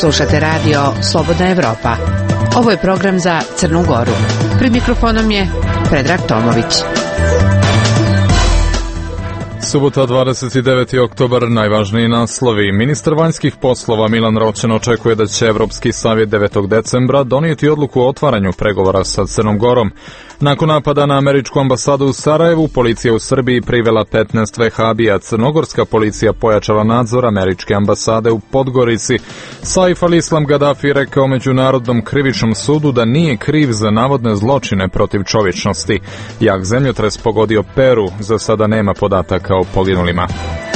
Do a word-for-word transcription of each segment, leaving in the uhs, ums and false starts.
Slušate radio Slobodna Evropa. Ovo je program za Crnu Goru. Pred mikrofonom je Predrag Tomović. Subota, dvadeset deveti oktobar, najvažniji naslovi. Ministar vanjskih poslova Milan Roćen očekuje da će Evropski savjet devetog decembra donijeti odluku o otvaranju pregovora sa Crnom Gorom. Nakon napada na američku ambasadu u Sarajevu, policija u Srbiji privela petnaest vehabija. Crnogorska policija pojačala nadzor američke ambasade u Podgorici. Saif al-Islam Gaddafi rekao Međunarodnom krivičnom sudu da nije kriv za navodne zločine protiv čovječnosti. Jak zemljotres pogodio Peru, za sada nema podataka o poginulima.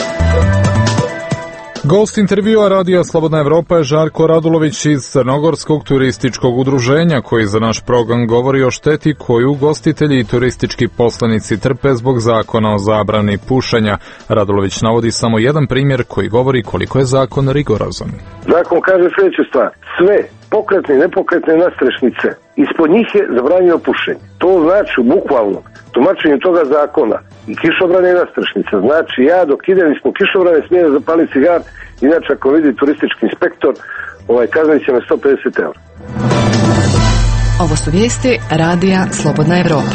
Gost intervjua Radija Slobodna Evropa je Žarko Radulović iz Crnogorskog turističkog udruženja, koji za naš program govori o šteti koju ugostitelji i turistički poslanici trpe zbog zakona o zabrani pušenja. Radulović navodi samo jedan primjer koji govori koliko je zakon rigorozan. Zakon kaže sljedeću stvar: sve pokretne i nepokretne nastrešnice, ispod njih je zabranjeno pušenje. To znači bukvalno tumačenje toga zakona i kišobrane i nastrešnice. Znači, ja dok idem ispod kišobrane smijem da zapalim cigar, inače ako vidi turistički inspektor, ovaj kaznit će me sto pedeset eura. Ovo su vijesti Radija Slobodna Evropa.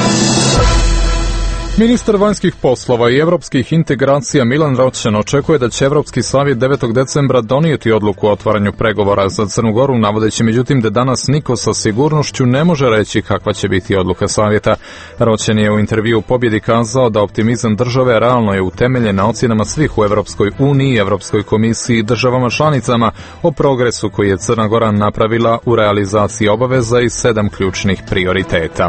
Ministar vanjskih poslova i evropskih integracija Milan Roćen očekuje da će Evropski savjet devetog decembra donijeti odluku o otvaranju pregovora za Crnu Goru, navodeći međutim da danas niko sa sigurnošću ne može reći kakva će biti odluka savjeta. Roćen je u intervju Pobjedi kazao da optimizam države realno je utemeljen na ocjenama svih u Evropskoj uniji, Evropskoj komisiji i državama članicama o progresu koji je Crna Gora napravila u realizaciji obaveza i sedam ključnih prioriteta.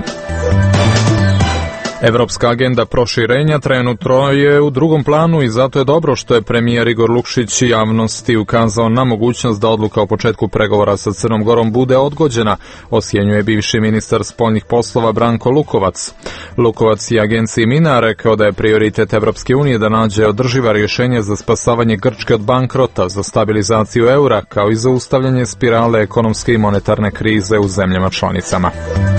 Evropska agenda proširenja trenutno je u drugom planu i zato je dobro što je premijer Igor Lukšić javnosti ukazao na mogućnost da odluka o početku pregovora sa Crnom Gorom bude odgođena, osjenjuje bivši ministar spoljnih poslova Branko Lukovac. Lukovac je agenciji Mina rekao da je prioritet Evropske unije da nađe održiva rješenja za spasavanje Grčke od bankrota, za stabilizaciju eura, kao i za ustavljanje spirale ekonomske i monetarne krize u zemljama članicama.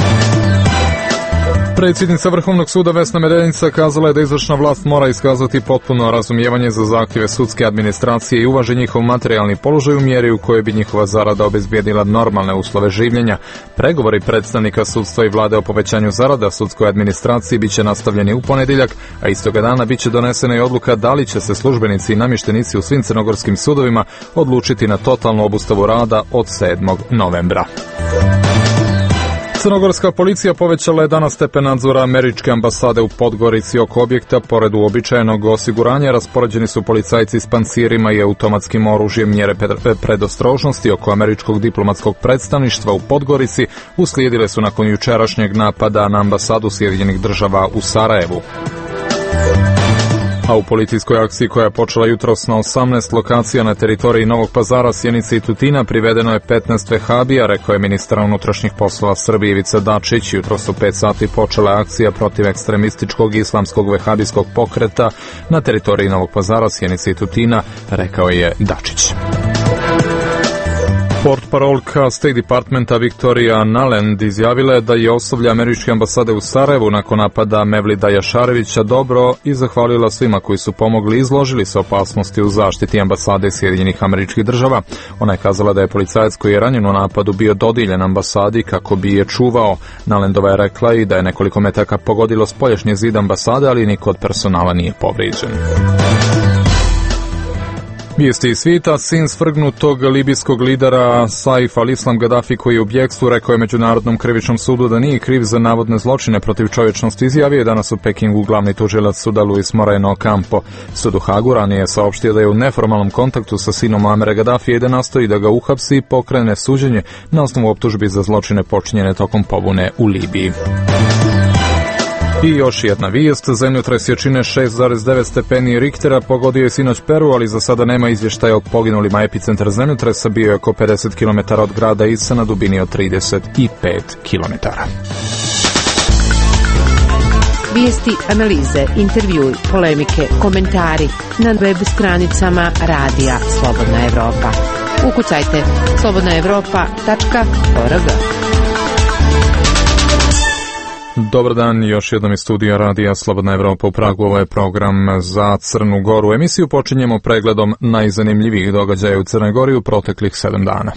Predsjednica Vrhovnog suda Vesna Medenica kazala je da izvršna vlast mora iskazati potpuno razumijevanje za zahtjeve sudske administracije i uvaži njihov materijalni položaj u mjeri u kojoj bi njihova zarada obezbijedila normalne uslove življenja. Pregovori predstavnika sudstva i vlade o povećanju zarada sudskoj administraciji biće nastavljeni u ponedjeljak, a istoga dana biće donesena i odluka da li će se službenici i namještenici u svim crnogorskim sudovima odlučiti na totalnu obustavu rada od sedmog novembra. Crnogorska policija povećala je danas stepen nadzora američke ambasade u Podgorici oko objekta. Pored uobičajenog osiguranja raspoređeni su policajci s pancirima i automatskim oružjem. Mjere predostrožnosti oko američkog diplomatskog predstavništva u Podgorici uslijedile su nakon jučerašnjeg napada na ambasadu Sjedinjenih Država u Sarajevu. A u policijskoj akciji koja je počela jutros na osamnaest lokacija na teritoriji Novog Pazara, Sjenice i Tutina privedeno je petnaest vehabija, rekao je ministar unutrašnjih poslova Srbije Ivica Dačić. Jutros u pet sati počela je akcija protiv ekstremističkog islamskog vehabijskog pokreta na teritoriji Novog Pazara, Sjenice i Tutina, rekao je Dačić. Portparolka State Departmenta Viktorija Nuland izjavila je da je osoblje američke ambasade u Sarajevu nakon napada Mevlida Jašarevića dobro i zahvalila svima koji su pomogli i izložili se opasnosti u zaštiti ambasade Sjedinjenih Američkih Država. Ona je kazala da je policajac koji je ranjen u napadu bio dodijeljen ambasadi kako bi je čuvao. Nulandova je rekla i da je nekoliko metaka pogodilo spoljašnji zid ambasade, ali niko od personala nije povrijeđen. Vijesti iz svijeta: sin svrgnutog libijskog lidera Saif al-Islam Gaddafi, koji je u bjegstvu, rekao je Međunarodnom krivičnom sudu da nije kriv za navodne zločine protiv čovječnosti. Izjavio je danas u Pekingu glavni tužilac suda Luis Moreno Ocampo. Sud u Hagu ranije je saopštio da je u neformalnom kontaktu sa sinom Muamera Gaddafija i da nastoji da ga uhapsi i pokrene suđenje na osnovu optužbi za zločine počinjene tokom pobune u Libiji. I još jedna vijest: zemljotres jačine šest zarez devet stepeni Richtera pogodio je sinoć Peru, ali za sada nema izvještaja o poginulima. Epicentar zemljotresa bio je oko pedeset kilometara od grada Isa na dubini od trideset pet kilometara. Vijesti, analize, intervjui, polemike, komentari na web stranicama Radija Slobodna Evropa. Ukucajte slobodna evropa tačka org. Dobar dan, još jednom iz studija Radija Slobodna Evropa u Pragu. Ovo je program za Crnu Goru. Emisiju počinjemo pregledom najzanimljivijih događaja u Crnoj Gori u proteklih sedam dana.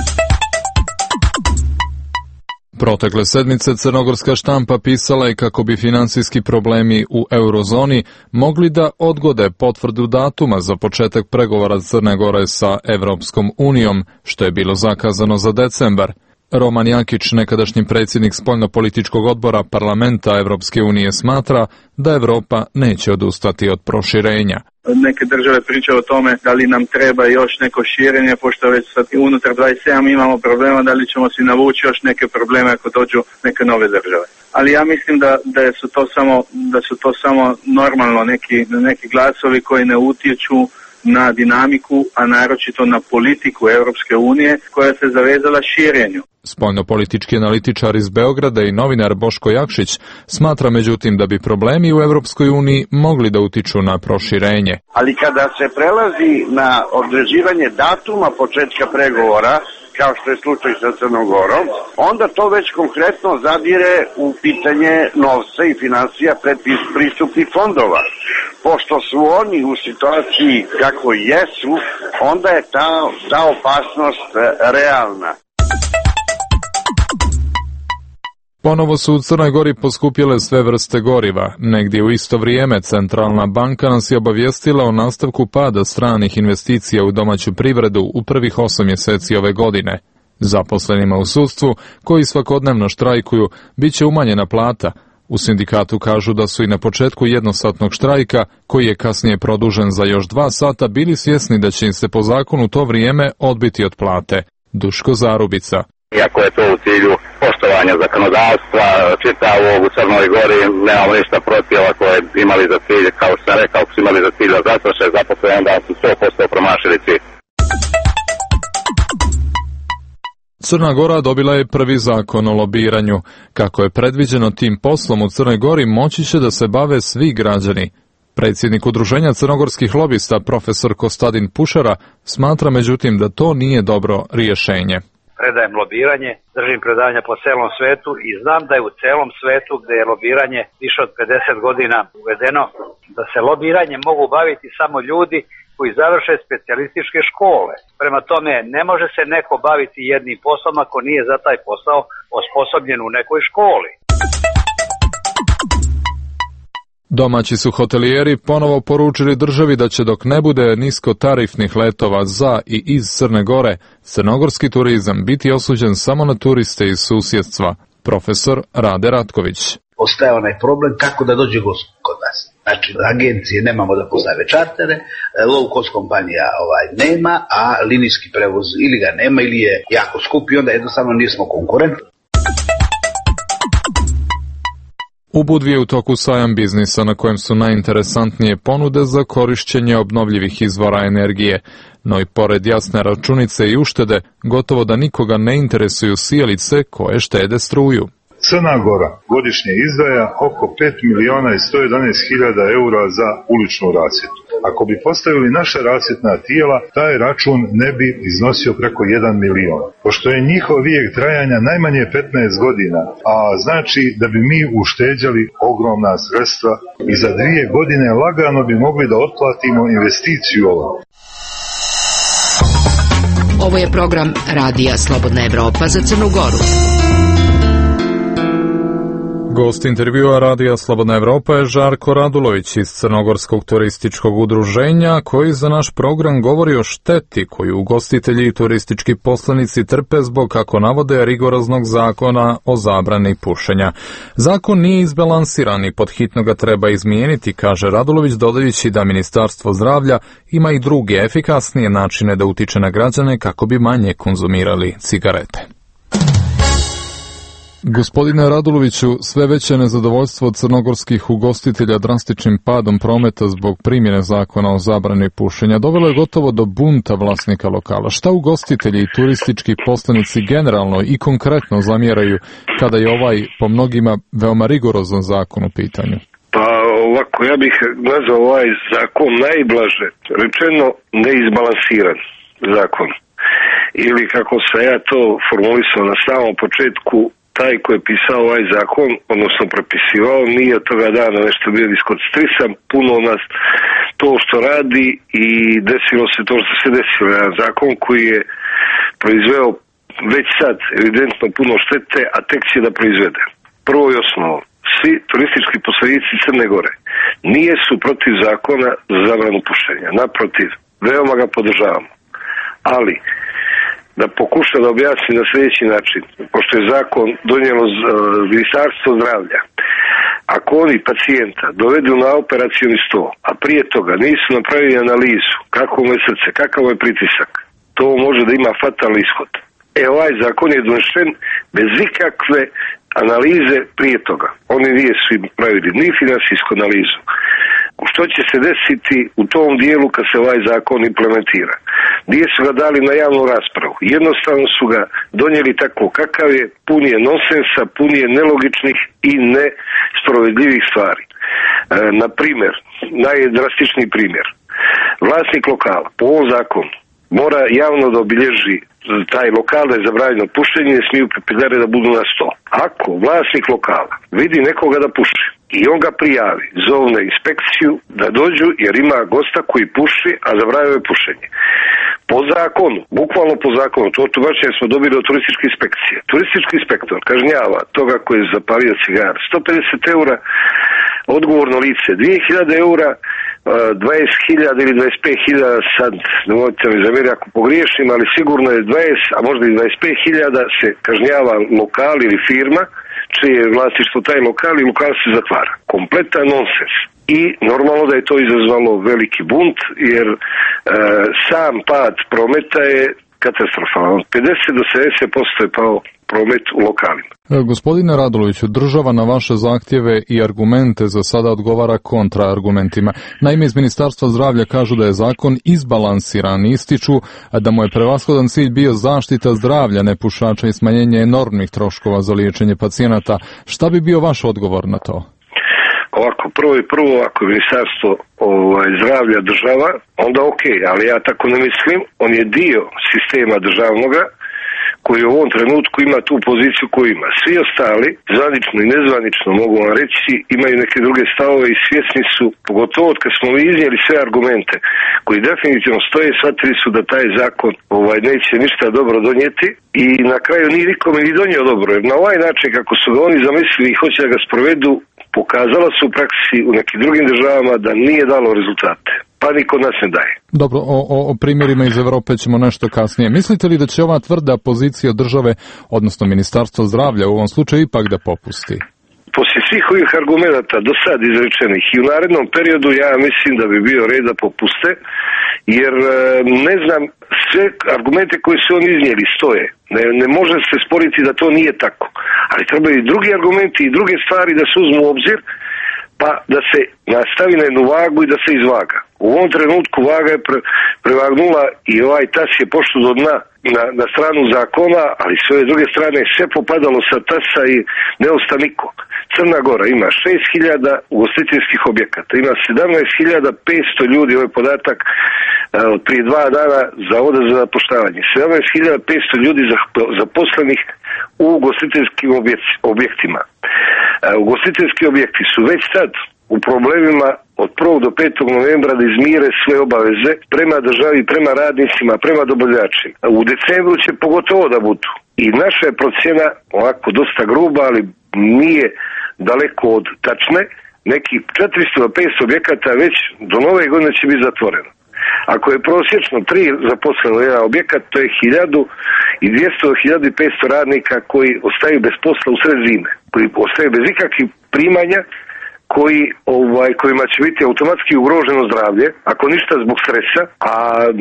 Protekle sedmice crnogorska štampa pisala je kako bi finansijski problemi u eurozoni mogli da odgode potvrdu datuma za početak pregovora Crne Gore sa Evropskom unijom, što je bilo zakazano za decembar. Roman Jakić, nekadašnji predsjednik spoljnopolitičkog odbora parlamenta Evropske unije, smatra da Evropa neće odustati od proširenja. Neke države pričaju o tome da li nam treba još neko širenje, pošto već sad unutar dvadeset sedam imamo problema, da li ćemo si navući još neke probleme ako dođu neke nove države. Ali ja mislim da, da su to samo, da su to samo normalno neki, neki glasovi koji ne utječu na dinamiku, a naročito na politiku Europske unije koja se zavezala širenju. Spoljnopolitički analitičar iz Beograda i novinar Boško Jakšić smatra međutim da bi problemi u Europskoj uniji mogli da utiču na proširenje. Ali kada se prelazi na određivanje datuma početka pregovora, kao što je slučaj sa Crnom Gorom, onda to već konkretno zadire u pitanje novca i financija predpristupnih fondova. Pošto su oni u situaciji kako jesu, onda je ta, ta opasnost realna. Ponovo su u Crnoj Gori poskupjele sve vrste goriva. Negdje u isto vrijeme Centralna banka nas je obavijestila o nastavku pada stranih investicija u domaću privredu u prvih osam mjeseci ove godine. Zaposlenima u sudstvu, koji svakodnevno štrajkuju, bit će umanjena plata. U sindikatu kažu da su i na početku jednosatnog štrajka, koji je kasnije produžen za još dva sata, bili svjesni da će im se po zakonu to vrijeme odbiti od plate. Duško Zarubica. Iako je to u cilju poštovanja zakonodavstva čitavog u Crnoj Gori, nemamo ništa protiv, ako je imali za cilj, kao što sam rekao, ako su imali za cilj da zastraše zaposlene, onda su sto posto promašili cilj. Crna Gora dobila je prvi zakon o lobiranju. Kako je predviđeno tim poslom u Crnoj Gori, moći će da se bave svi građani. Predsjednik Udruženja crnogorskih lobista, profesor Kostadin Pušara, smatra međutim da to nije dobro rješenje. Predajem lobiranje, držim predavanja po celom svetu i znam da je u celom svetu gdje je lobiranje više od pedeset godina uvedeno, da se lobiranje mogu baviti samo ljudi koji završe specijalističke škole. Prema tome, ne može se neko baviti jednim poslom ako nije za taj posao osposobljen u nekoj školi. Domaći su hotelijeri ponovo poručili državi da će dok ne bude niskotarifnih letova za i iz Crne Gore, crnogorski turizam biti osuđen samo na turiste iz susjedstva. Profesor Rade Ratković. Ostaje onaj problem kako da dođe gost kod nas. Znači, agencije nemamo da postave čartere, low cost kompanija ovaj, nema, a linijski prevoz ili ga nema ili je jako skup i onda jednostavno nismo konkurentni. U Budvi je u toku sajam biznisa na kojem su najinteresantnije ponude za korišćenje obnovljivih izvora energije, no i pored jasne računice i uštede, gotovo da nikoga ne interesuju sijalice koje štede struju. Crna Gora godišnje izdvaja oko pet miliona i sto jedanaest hiljada eura za uličnu rasvjetu. Ako bi postavili naša rasvjetna tijela, taj račun ne bi iznosio preko jedan milion. Pošto je njihov vijek trajanja najmanje petnaest godina, a znači da bi mi ušteđali ogromna sredstva i za dvije godine lagano bi mogli da otplatimo investiciju ovo. Ovo je program Radija Slobodna Evropa za Crnu Goru. Gost intervjua Radija Slobodna Evropa je Žarko Radulović iz Crnogorskog turističkog udruženja, koji za naš program govori o šteti koju ugostitelji i turistički poslanici trpe zbog, kako navode, rigoroznog zakona o zabrani pušenja. Zakon nije izbalansiran i pod hitno ga treba izmijeniti, kaže Radulović, dodajući da Ministarstvo zdravlja ima i druge efikasnije načine da utiče na građane kako bi manje konzumirali cigarete. Gospodine Raduloviću, sve veće nezadovoljstvo od crnogorskih ugostitelja drastičnim padom prometa zbog primjene zakona o zabrani pušenja dovelo je gotovo do bunta vlasnika lokala. Šta ugostitelji i turistički poslanici generalno i konkretno zamjeraju kada je ovaj po mnogima veoma rigorozan zakon u pitanju? Pa ovako, ja bih nazvao ovaj zakon najblaže rečeno neizbalansiran zakon. Ili kako sam ja to formulisao na samom početku, taj koji je pisao ovaj zakon, odnosno prepisivao, nije od toga dana nešto bio iskoncistrisan, puno nas to što radi i desilo se to što se desilo. Jedan zakon koji je proizveo već sad evidentno puno štete, a tek će da proizvede. Prvo i osnovno, svi turistički posljednici Crne Gore nije su protiv zakona za zabranu pušenja. Naprotiv, veoma ga podržavamo. Ali, da pokuša da objasni na sljedeći način, pošto je zakon donijelo uh, Ministarstvo zdravlja, ako oni pacijenta dovedu na operacioni sto, a prije toga nisu napravili analizu kako mu je srce, kakav mu je pritisak, to može da ima fatalni ishod. E, ovaj zakon je donesen bez ikakve analize prije toga. Oni nisu im pravili ni finansijsku analizu. Što će se desiti u tom dijelu kad se ovaj zakon implementira? Gdje su ga dali na javnu raspravu? Jednostavno su ga donijeli tako kakav je, pun je nonsensa, pun je nelogičnih i nesprovedljivih stvari. E, na primjer, najdrastičniji primjer. Vlasnik lokala po ovom zakonu mora javno da obilježi taj lokal da je zabranjeno pušenje, ne smiju pipedare da budu na sto. Ako vlasnik lokala vidi nekoga da puši i on ga prijavi, zovne inspekciju da dođu jer ima gosta koji puši, a zabranjeno je pušenje. Po zakonu, bukvalno po zakonu, to tumačenje smo dobili od turističke inspekcije. Turistički inspektor kažnjava toga koji je zapalio cigar sto pedeset eura, odgovorno lice dvije hiljade eura, dvadeset hiljada ili dvadeset pet hiljada, sad ne možete mi zamjeriti ako pogriješim, ali sigurno je dvadeset, a možda i dvadeset pet hiljada se kažnjava lokal ili firma čije je vlasništvo taj lokal i lokal se zatvara. Kompletan nonsens. I normalno da je to izazvalo veliki bunt jer e, sam pad prometa je katastrofalan. pedeset do sedamdeset posto je pao promet u lokalima. Gospodine Raduloviću, država na vaše zahtjeve i argumente za sada odgovara kontraargumentima. Naime, iz Ministarstva zdravlja kažu da je zakon izbalansiran, ističu da mu je prevashodan cilj bio zaštita zdravlja nepušača i smanjenje enormnih troškova za liječenje pacijenata. Šta bi bio vaš odgovor na to? Ovako, prvo i prvo, ako je Ministarstvo ovaj, zdravlja država, onda ok, ali ja tako ne mislim, on je dio sistema državnoga, koji u ovom trenutku ima tu poziciju koju ima. Svi ostali, zvanično i nezvanično mogu vam reći, imaju neke druge stavove i svjesni su, pogotovo od kad smo iznijeli sve argumente koji definitivno stoje, shvatili su da taj zakon ovaj, neće ništa dobro donijeti i na kraju nije nikome ni donio dobro, jer na ovaj način kako su ga oni zamislili i hoće da ga sprovedu, pokazalo se u praksi u nekim drugim državama da nije dalo rezultate. Pa niko nas ne daje. Dobro, o, o, o primjerima iz Europe ćemo nešto kasnije. Mislite li da će ova tvrda pozicija države, odnosno Ministarstva zdravlja u ovom slučaju, ipak da popusti? Poslije svih ovih argumenata do sad izrečenih i u narednom periodu ja mislim da bi bio red da popuste, jer ne znam, sve argumente koje su oni iznijeli stoje. Ne, ne može se sporiti da to nije tako. Ali trebaju i drugi argumenti i druge stvari da se uzmu u obzir, pa da se nastavi na jednu vagu i da se izvaga. U ovom trenutku vaga je pre, prevagnula i ovaj tas je pošlo do dna na, na stranu zakona, ali s ove druge strane sve popadalo sa tasa i ne osta niko. Crna Gora ima šest hiljada ugostiteljskih objekata, ima sedamnaest hiljada petsto ljudi, ovaj podatak od prije dva dana Zavoda za zapošljavanje, sedamnaest hiljada petsto ljudi zaposlenih u ugostiteljskim objektima. Ugostiteljski objekti su već sad u problemima od prvog do petog novembra da izmire sve obaveze prema državi, prema radnicima, prema dobavljačima. U decembru će pogotovo da budu. I naša je procjena ovako dosta gruba, ali nije daleko od tačne. Neki četiristo do petsto objekata već do nove godine će biti zatvoreno. Ako je prosječno tri zaposleno jedan objekat, to je hiljadu i dvjesto do hiljadu i petsto radnika koji ostaju bez posla u sred zime, koji ostaju bez ikakvih primanja, koji, ovaj, kojima će biti automatski ugroženo zdravlje, ako ništa zbog stresa, a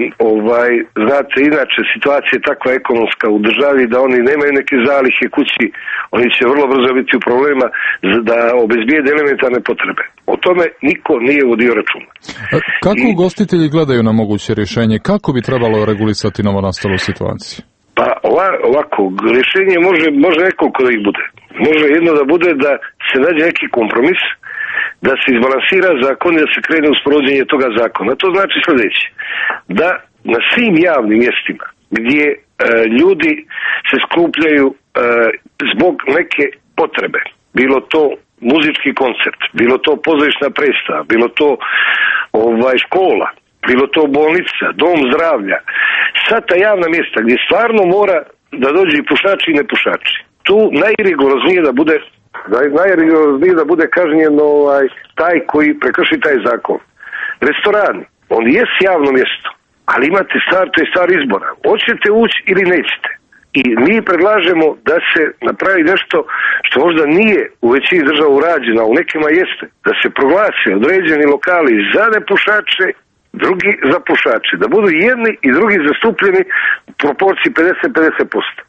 ovaj, znate, inače situacija je takva ekonomska u državi da oni nemaju neke zalihe kući, oni će vrlo brzo biti u problema da obezbijede elementarne potrebe. O tome niko nije vodio računa. Kako I, ugostitelji gledaju na moguće rješenje? Kako bi trebalo regulisati novonastalu situaciju? Pa ovako, rješenje može, može nekoliko da ih bude. Može jedno da bude da se nađe neki kompromis, da se izbalansira zakon i da se krene u sprovođenje toga zakona. To znači sljedeće, da na svim javnim mjestima gdje ljudi se skupljaju e, zbog neke potrebe. Bilo to muzički koncert, bilo to pozorišna predstava, bilo to ovaj, škola, bilo to bolnica, dom zdravlja. Sad ta javna mjesta gdje stvarno mora da dođe i pušači i nepušači. Tu najrigoroznije da bude najrigoroznije da bude kažnjen ovaj, taj koji prekrši taj zakon. Restorani, on jest javno mjesto, ali imate stvar, to je stvar izbora. Hoćete ući ili nećete. I mi predlažemo da se napravi nešto što možda nije u većini država urađeno, a u nekima jeste, da se proglase određeni lokali za nepušače, drugi za pušače, da budu jedni i drugi zastupljeni u proporciji pedeset pedeset posto.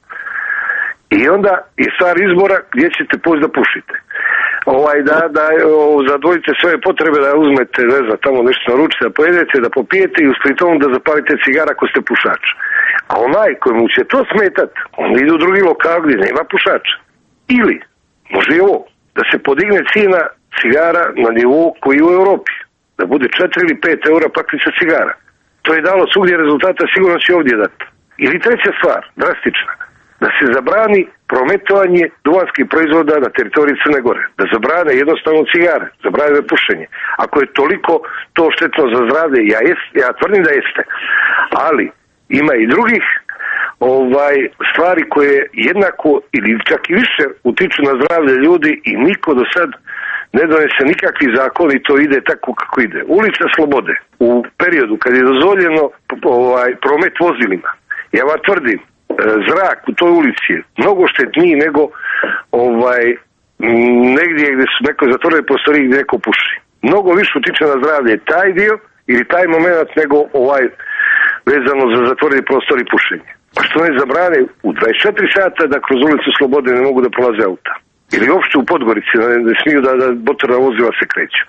I onda je stvar izbora gdje ćete poći da pušite. Ovaj, da, da o, zadovoljite svoje potrebe, da uzmete, ne znam, tamo nešto naručite, da pojedete, da popijete i uz pritom da zapalite cigara ako ste pušač. A onaj kojemu će to smetat, on ide u drugi lokal gdje nema pušača. Ili, može i ovo, da se podigne cijena cigara na nivou koji je u Europi. Da bude četiri ili pet eura paklica cigara. To je dalo svugdje rezultata, sigurno će ovdje dati. Ili treća stvar, drastična, da se zabrani prometovanje duvanskih proizvoda na teritoriji Crne Gore. Da zabrane jednostavno cigare, zabrane pušenje. Ako je toliko to štetno za zdravlje, ja, jest, ja tvrdim da jeste. Ali ima i drugih ovaj stvari koje jednako ili čak i više utiču na zdravlje ljudi i niko do sad ne donese nikakvi zakon i to ide tako kako ide. Ulica Slobode u periodu kad je dozvoljeno ovaj, promet vozilima, ja vam tvrdim, zrak u toj ulici je mnogo štetniji nego ovaj, negdje gdje su neko zatvorene prostorije gdje neko puši. Mnogo više utiče na zdravlje taj dio ili taj moment nego ovaj vezano za zatvoreni prostor i pušenje. Pa što ne zabrane u dvadeset četiri sata da kroz ulicu Slobode ne mogu da prolaze auta. Ili uopšte u Podgorici ne, ne smiju da, da motorna vozila se kreću.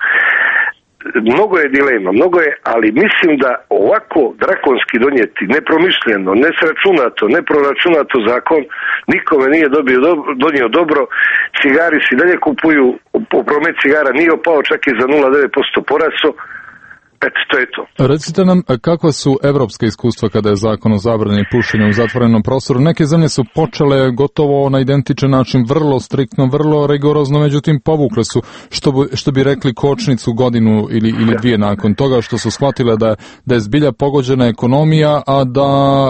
Mnogo je dilema, mnogo je, ali mislim da ovako drakonski donijeti, nepromišljeno, nesračunato, neproračunato zakon, nikome nije dobio, donio dobro. Cigari se dalje kupuju, promet cigara nije opao, čak i za nula zarez devet posto porastao. Eto, to je to. Recite nam, kakva su evropska iskustva kada je zakon o zabrani pušenja u zatvorenom prostoru? Neke zemlje su počele gotovo na identičan način, vrlo striktno, vrlo rigorozno, međutim povukle su, što bi, što bi rekli, kočnicu godinu ili, ili dvije nakon toga, što su shvatile da, da je zbilja pogođena ekonomija, a da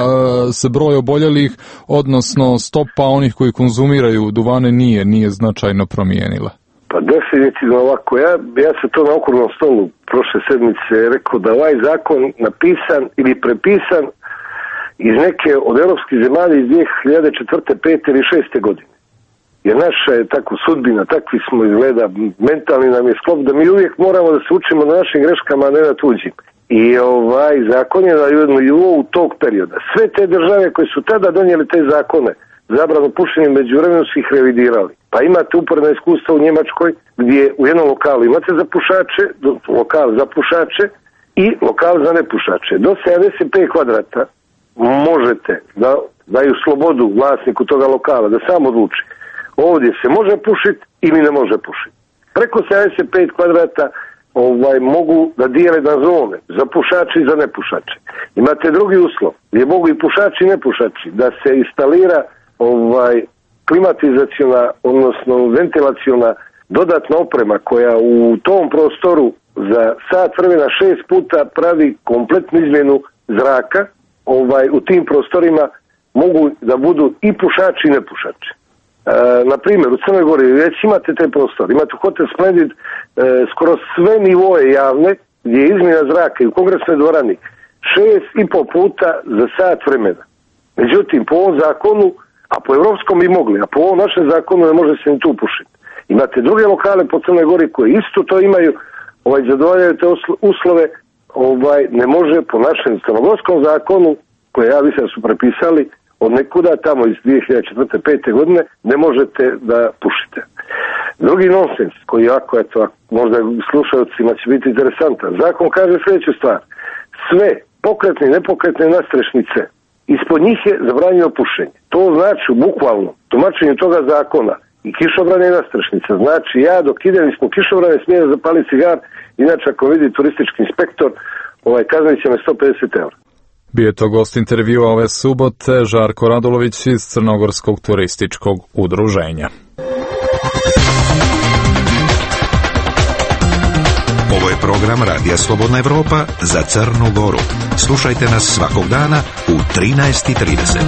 e, se broj oboljelih, odnosno stopa onih koji konzumiraju duvane nije, nije značajno promijenila. Pa definitivno ovako, ja, ja sam to na okruglom stolu prošle sedmice rekao da ovaj zakon napisan ili prepisan iz neke od europskih zemalja iz dvije hiljade četvrte, pete ili šeste godine. Jer naša je tako sudbina, takvi smo izgleda, mentalni nam je sklop da mi uvijek moramo da se učimo na našim greškama, a ne na tuđim. I ovaj zakon je na nivou tog perioda. Sve te države koje su tada donijeli te zakone, zabranu pušenja, međuvremenu su ih revidirali. Pa imate uporna iskustva u Njemačkoj gdje u jednom lokalu imate za pušače, lokal za pušače i lokal za nepušače. Do sedamdeset pet kvadrata možete da daju slobodu vlasniku toga lokala da sam odluči. Ovdje se može pušiti ili ne može pušiti. Preko sedamdeset pet kvadrata ovaj, mogu da dijele na zone za pušače i za nepušače. Imate drugi uslov gdje mogu i pušači i nepušači da se instalira ovaj klimatizaciona, odnosno ventilaciona dodatna oprema koja u tom prostoru za sat vremena šest puta pravi kompletnu izmjenu zraka, ovaj, u tim prostorima mogu da budu i pušači i nepušači. E, na primjer, u Crnoj Gori već imate te prostore, imate Hotel Splendid, e, skoro sve nivoje javne gdje je izmjena zraka i u kongresnoj dvorani šest i po puta za sat vremena. Međutim, po ovom zakonu, a po evropskom bi mogli, a po ovom našem zakonu ne može se ni tu pušiti. Imate druge lokale po Crnoj Gori koji isto to imaju, ovaj, zadovoljavaju te uslove, ovaj, ne može po našem crnogorskom zakonu, koje ja mislim da su prepisali od nekuda, tamo iz dvije hiljade četvrte. pete godine, ne možete da pušite. Drugi nonsens, koji jako, eto, možda slušalcima će biti interesantan, zakon kaže sljedeću stvar. Sve pokretne i nepokretne nastrešnice, ispod njih je zabranjeno pušenje. To znači, bukvalno, tumačenju toga zakona i kišobrane i nastrešnica. Znači, ja dok idem ispod kišobrane smijem zapaliti cigar, inače ako vidi turistički inspektor, ovaj, kaznit će me sto pedeset eura. Bio je to gost intervjua ove subote Žarko Radulović iz Crnogorskog turističkog udruženja. Ovo je program Radija Slobodna Evropa za Crnu Goru. Slušajte nas svakog dana u trinaest i trideset.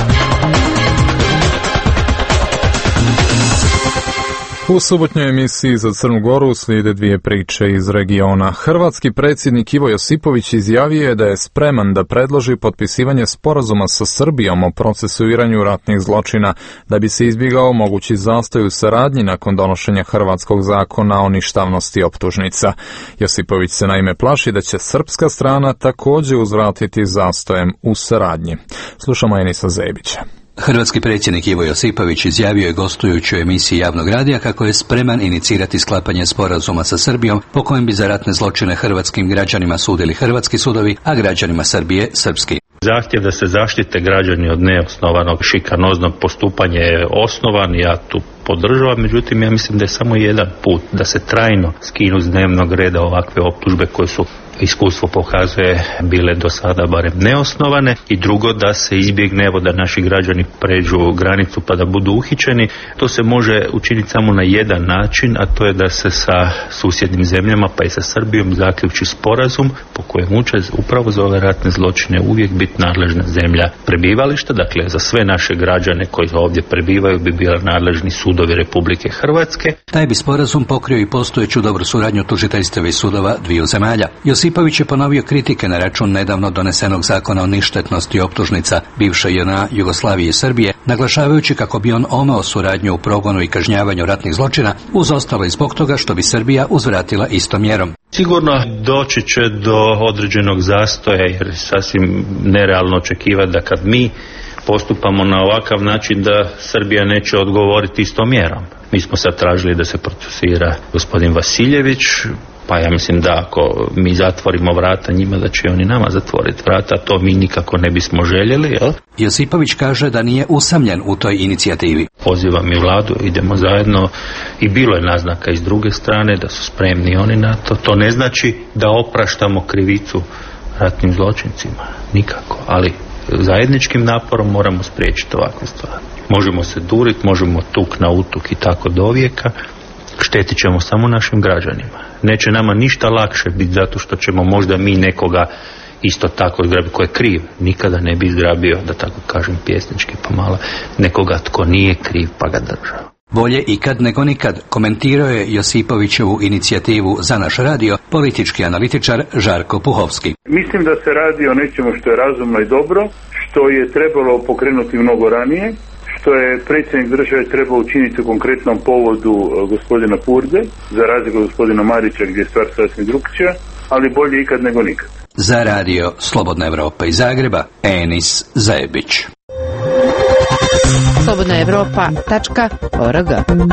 U subotnjoj emisiji za Crnu Goru slijede dvije priče iz regiona. Hrvatski predsjednik Ivo Josipović izjavio je da je spreman da predloži potpisivanje sporazuma sa Srbijom o procesuiranju ratnih zločina, da bi se izbjegao mogući zastoj u saradnji nakon donošenja hrvatskog zakona o ništavnosti optužnica. Josipović se naime plaši da će srpska strana također uzvratiti zastojem u saradnji. Slušamo Enisa Zebića. Hrvatski predsjednik Ivo Josipović izjavio je gostujući u emisiji javnog radija kako je spreman inicirati sklapanje sporazuma sa Srbijom po kojem bi za ratne zločine hrvatskim građanima sudili hrvatski sudovi, a građanima Srbije srpski. Zahtjev da se zaštite građani od neosnovanog šikanoznog postupanja je osnovan, ja tu podržavam, međutim ja mislim da je samo jedan put da se trajno skinu s dnevnog reda ovakve optužbe koje su, iskustvo pokazuje, bile do sada barem neosnovane, i drugo da se izbjegne evo da naši građani pređu granicu pa da budu uhićeni. To se može učiniti samo na jedan način, a to je da se sa susjednim zemljama pa i sa Srbijom zaključi sporazum po kojem će upravo za ove ratne zločine uvijek biti nadležna zemlja prebivališta, dakle za sve naše građane koji ovdje prebivaju bi bila nadležni sudovi Republike Hrvatske. Taj bi sporazum pokrio i postojeću dobru suradnju tužiteljstava i sudova dviju zemalja. Josipović je ponovio kritike na račun nedavno donesenog zakona o ništetnosti optužnica bivše J N A, Jugoslavije i Srbije, naglašavajući kako bi on omeo suradnju u progonu i kažnjavanju ratnih zločina, uz ostalo i zbog toga što bi Srbija uzvratila istom mjerom. Sigurno doći će do određenog zastoja, jer sasvim nerealno očekivati da kad mi postupamo na ovakav način da Srbija neće odgovoriti istom mjerom. Mi smo sad tražili da se procesira gospodin Vasiljević, pa ja mislim da ako mi zatvorimo vrata njima, da će oni nama zatvoriti vrata, to mi nikako ne bismo željeli, jel? Josipović kaže da nije usamljen u toj inicijativi. Pozivam i vladu, idemo zajedno, i bilo je naznaka iz druge strane da su spremni oni na to. To ne znači da opraštamo krivicu ratnim zločincima, nikako, ali zajedničkim naporom moramo spriječiti ovakve stvari. Možemo se duriti, možemo tuk na utuk i tako do vijeka, štetit ćemo samo našim građanima. Neće nama ništa lakše biti zato što ćemo možda mi nekoga isto tako zgrabiti ko je kriv. Nikada ne bi zgrabio, da tako kažem pjesnički pomalo, nekoga tko nije kriv pa ga držao. Bolje ikad nego nikad, komentirao je Josipovićevu inicijativu za naš radio politički analitičar Žarko Puhovski. Mislim da se radi o nečemu što je razumno i dobro, što je trebalo pokrenuti mnogo ranije, što je predsjednik države trebao učiniti u konkretnom povodu gospodina Purde, za razliku od gospodina Marića gdje je stvar sasvim drukčija, ali bolje ikad nego nikad. Za radio Slobodna Evropa iz Zagreba, Enis Zebić. slobodna evropa tačka org.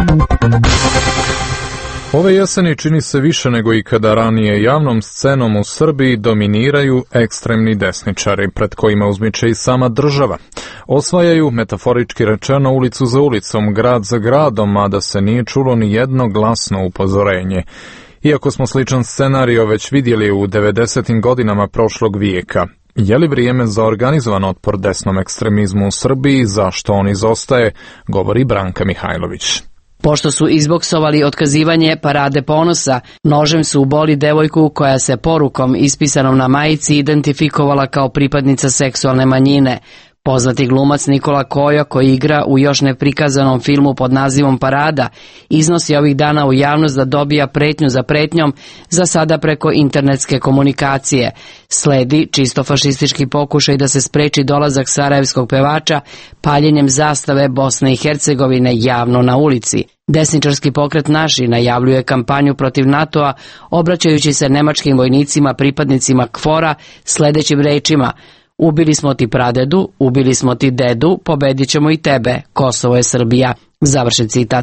Ove jeseni čini se više nego ikada ranije javnom scenom u Srbiji dominiraju ekstremni desničari, pred kojima uzmiče i sama država. Osvajaju, metaforički rečeno, ulicu za ulicom, grad za gradom, a da se nije čulo ni jedno glasno upozorenje. Iako smo sličan scenario već vidjeli u devedesetim godinama prošlog vijeka. Je li vrijeme za organizovan otpor desnom ekstremizmu u Srbiji, zašto on izostaje, govori Branka Mihajlović. Pošto su izboksovali otkazivanje parade ponosa, nožem su uboli devojku koja se porukom ispisanom na majici identifikovala kao pripadnica seksualne manjine. Poznati glumac Nikola Kojo, koji igra u još neprikazanom filmu pod nazivom Parada, iznosi ovih dana u javnost da dobija pretnju za pretnjom, za sada preko internetske komunikacije. Sledi čisto fašistički pokušaj da se spreči dolazak sarajevskog pevača paljenjem zastave Bosne i Hercegovine javno na ulici. Desničarski pokret Naši najavljuje kampanju protiv NATO-a, obraćajući se nemačkim vojnicima pripadnicima KFOR-a sljedećim rečima: ubili smo ti pradedu, ubili smo ti dedu, pobedit ćemo i tebe, Kosovo je Srbija. Završen citat.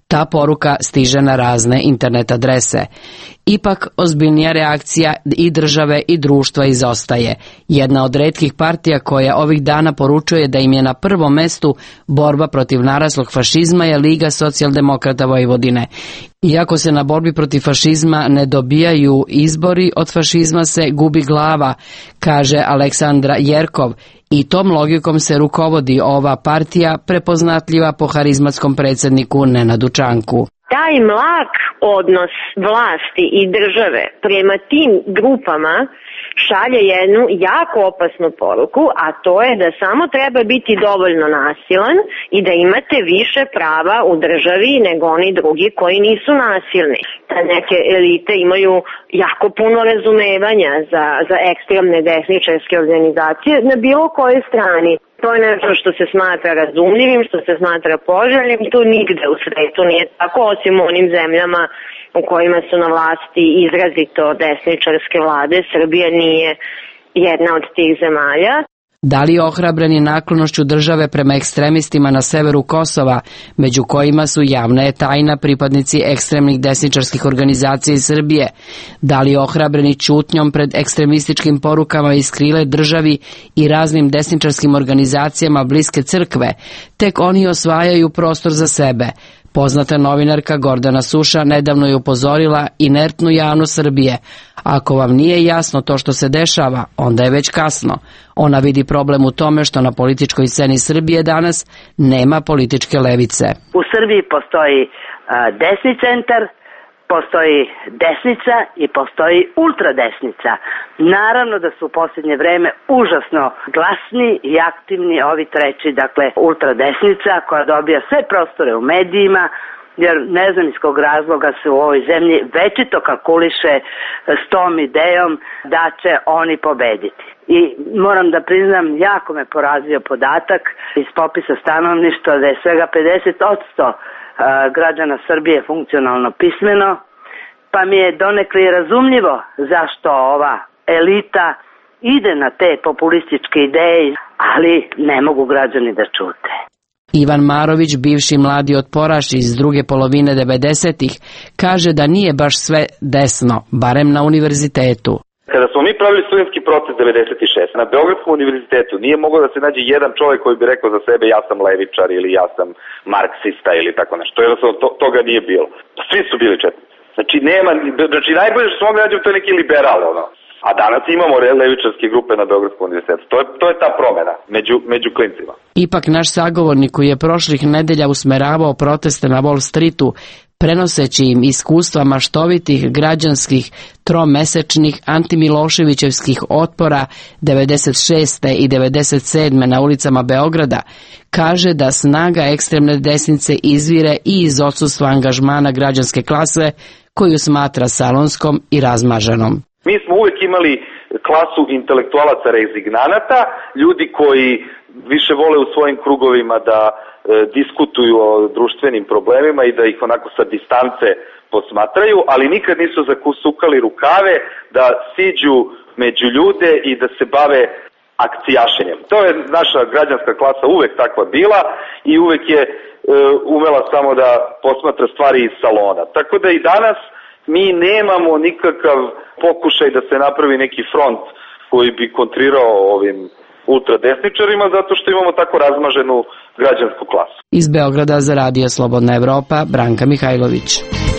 Ta poruka stiže na razne internet adrese. Ipak, ozbiljnija reakcija i države i društva izostaje. Jedna od retkih partija koja ovih dana poručuje da im je na prvom mestu borba protiv naraslog fašizma je Liga socijaldemokrata Vojvodine. Iako se na borbi protiv fašizma ne dobijaju izbori, od fašizma se gubi glava, kaže Aleksandra Jerkov, i tom logikom se rukovodi ova partija, prepoznatljiva po harizmatskom predsjedniku Nenadu Čanku. Taj mlak odnos vlasti i države prema tim grupama šalje jednu jako opasnu poruku, a to je da samo treba biti dovoljno nasilan i da imate više prava u državi nego oni drugi koji nisu nasilni. Neke elite imaju jako puno razumevanja za, za ekstremne desničarske organizacije na bilo kojoj strani. To je nešto što se smatra razumljivim, što se smatra poželjnim, to nigde u svetu nije tako, osim u onim zemljama u kojima su na vlasti izrazito desničarske vlade. Srbija nije jedna od tih zemalja. Da li ohrabreni naklonošću države prema ekstremistima na severu Kosova, među kojima su javna je tajna pripadnici ekstremnih desničarskih organizacija iz Srbije? Da li ohrabreni ćutnjom pred ekstremističkim porukama iz krile državi i raznim desničarskim organizacijama bliske crkve? Tek oni osvajaju prostor za sebe. Poznata novinarka Gordana Suša nedavno je upozorila inertnu javnost Srbije. Ako vam nije jasno to što se dešava, onda je već kasno. Ona vidi problem u tome što na političkoj sceni Srbije danas nema političke levice. U Srbiji postoji a, desni centar, postoji desnica i postoji ultradesnica. Naravno da su u posljednje vreme užasno glasni i aktivni ovi treći, dakle ultradesnica koja dobija sve prostore u medijima, jer ne znam iz kog razloga se u ovoj zemlji večito kalkuliše s tom idejom da će oni pobediti. I moram da priznam, jako me porazio podatak iz popisa stanovništva da je svega pedeset posto građana Srbije funkcionalno pismeno, pa mi je donekle i razumljivo zašto ova elita ide na te populističke ideje, ali ne mogu građani da čute. Ivan Marović, bivši mladi otporaš iz druge polovine devedesetih, kaže da nije baš sve desno, barem na univerzitetu. Kada smo mi pravili studentski protest devedeset šeste na Beogradskom univerzitetu nije moglo da se nađe jedan čovjek koji bi rekao za sebe ja sam levičar ili ja sam marksista ili tako nešto. Jednostavno to, toga nije bilo. Svi su bili četnici. Znači nema, znači najbolje što smo mogli nađemo to je neki liberal ono. A danas imamo levičarske grupe na Beogradskom univerzitetu. To je, to je ta promjena među, među klincima. Ipak naš sagovornik koji je prošlih nedelja usmeravao proteste na Wall Streetu, prenoseći im iskustva maštovitih građanskih tromesečnih antimiloševićevskih otpora devedeset šeste i devedeset sedme na ulicama Beograda, kaže da snaga ekstremne desnice izvire i iz odsustva angažmana građanske klase koju smatra salonskom i razmaženom. Mi smo uvijek imali klasu intelektualaca rezignanata, ljudi koji više vole u svojim krugovima da e, diskutuju o društvenim problemima i da ih onako sa distance posmatraju, ali nikad nisu zakusukali rukave da siđu među ljude i da se bave akcijašenjem. To je naša građanska klasa uvek takva bila i uvek je e, umela samo da posmatra stvari iz salona. Tako da i danas mi nemamo nikakav pokušaj da se napravi neki front koji bi kontrirao ovim ultradesničarima zato što imamo tako razmaženu građansku klasu. Iz Beograda za Radio Slobodna Evropa, Branka Mihajlović.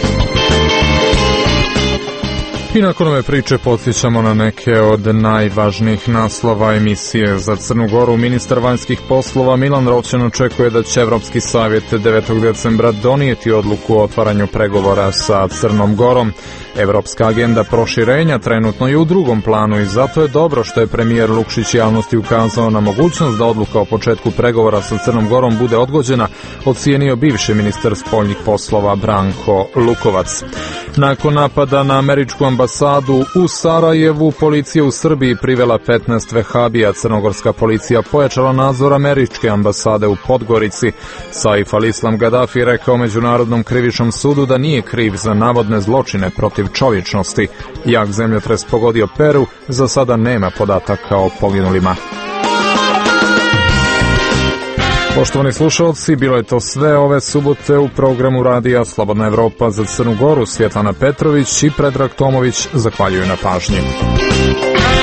I nakon ove priče podsjećamo na neke od najvažnijih naslova emisije. Za Crnu Goru ministar vanjskih poslova Milan Roćen očekuje da će Evropski savjet devetog decembra donijeti odluku o otvaranju pregovora sa Crnom Gorom. Evropska agenda proširenja trenutno je u drugom planu i zato je dobro što je premijer Lukšić javnosti ukazao na mogućnost da odluka o početku pregovora sa Crnom Gorom bude odgođena, ocijenio bivši ministar spoljnih poslova Branko Lukovac. Nakon napada na američku ambasadu u Sarajevu, policija u Srbiji privela petnaest vehabija. Crnogorska policija pojačala nadzor američke ambasade u Podgorici. Saif al-Islam Gaddafi rekao Međunarodnom krivičnom sudu da nije kriv za navodne zločine protiv čovječnosti. Jak zemljotres pogodio Peru, za sada nema podataka o poginulima. Poštovani slušalci, bilo je to sve ove subote u programu Radija Slobodna Evropa za Crnu Goru. Svjetlana Petrović i Predrag Tomović zahvaljuju na pažnji.